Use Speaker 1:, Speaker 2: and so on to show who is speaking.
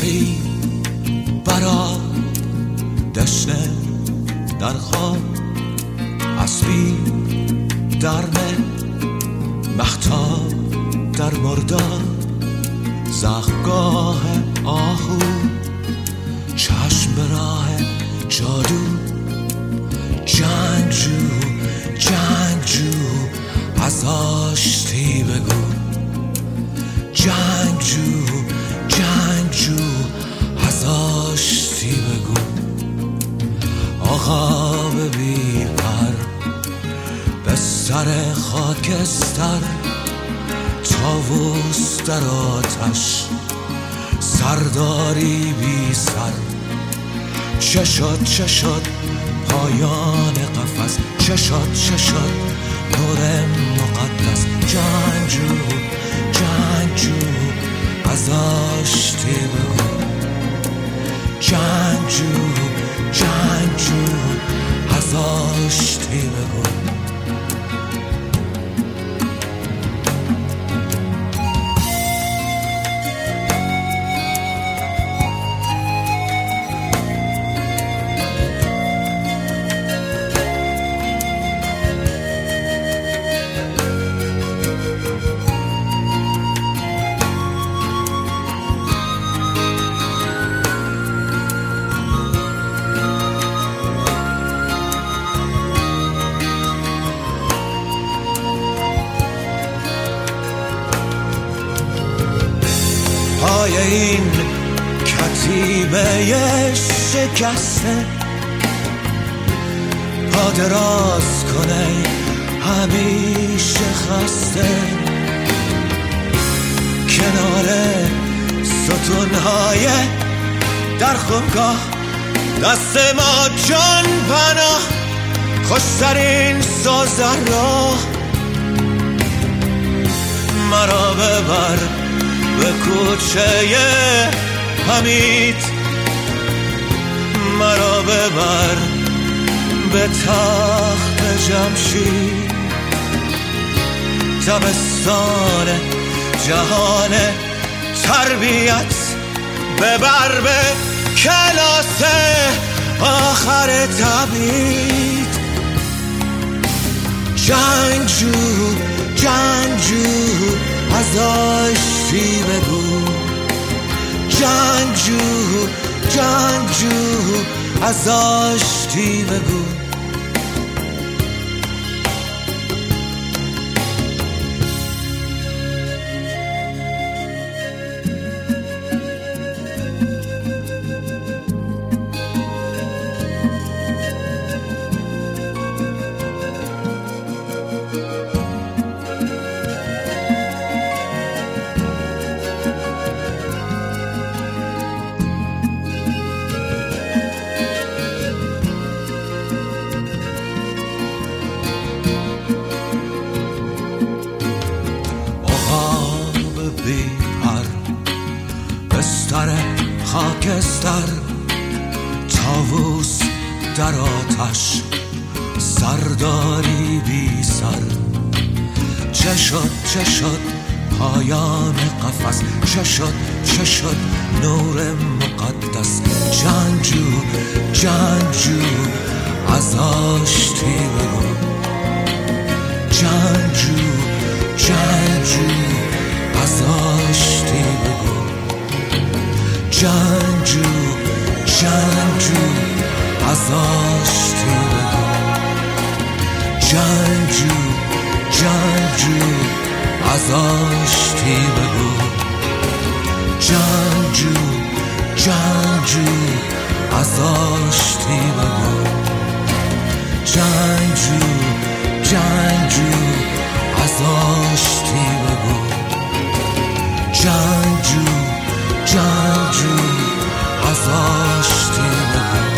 Speaker 1: ای برا دشنه در خواب، اسبی در مختاب در مردار، زخمگاه آهو، چشم به راه جادو، جنگجو جنگجو از آشتی بگو، جنگجو جنگجو از آشتی بگو. عقاب بی پر به سر خاکستر، طاووس در آتش سرداری بی سر. چه شد چه شد پایان قفس، چه شد چه شد نور مقدس، جنگجو جنگجو از آشتی بگو، جنگجو جنگجو از آشتی بگو. پای این کتیبه شکسته، پا دراز کنه همیشه خسته، کنار ستونهای در خونگاه، دست ما جان پناه، خوشترین سازر راه. مرا ببر به کوچه حمید، مرا ببر به تخت جمشید، دبستان جهان تربیت، ببر به کلاس آخر تبعید. جنگجو جنگجو از آشتی بگو، جنگجو جنگجو از آشتی بگو. بی پر بستر خاکستر، طاووس در آتش سرداری بی سر. چه شد چه شد پایان قفس، چه شد چه شد نور مقدس، جنگجو جنگجو از آشتی بگو، جنگجو جنگجو از آشتی بگو، جنگجو جنگجو از آشتی بگو، جنگجو جنگجو از آشتی بگو، جنگجو جنگجو از آشتی بگو، جنگجو جنگجو از آشتی بگو، جنگجو جنگجو از آشتی بگو.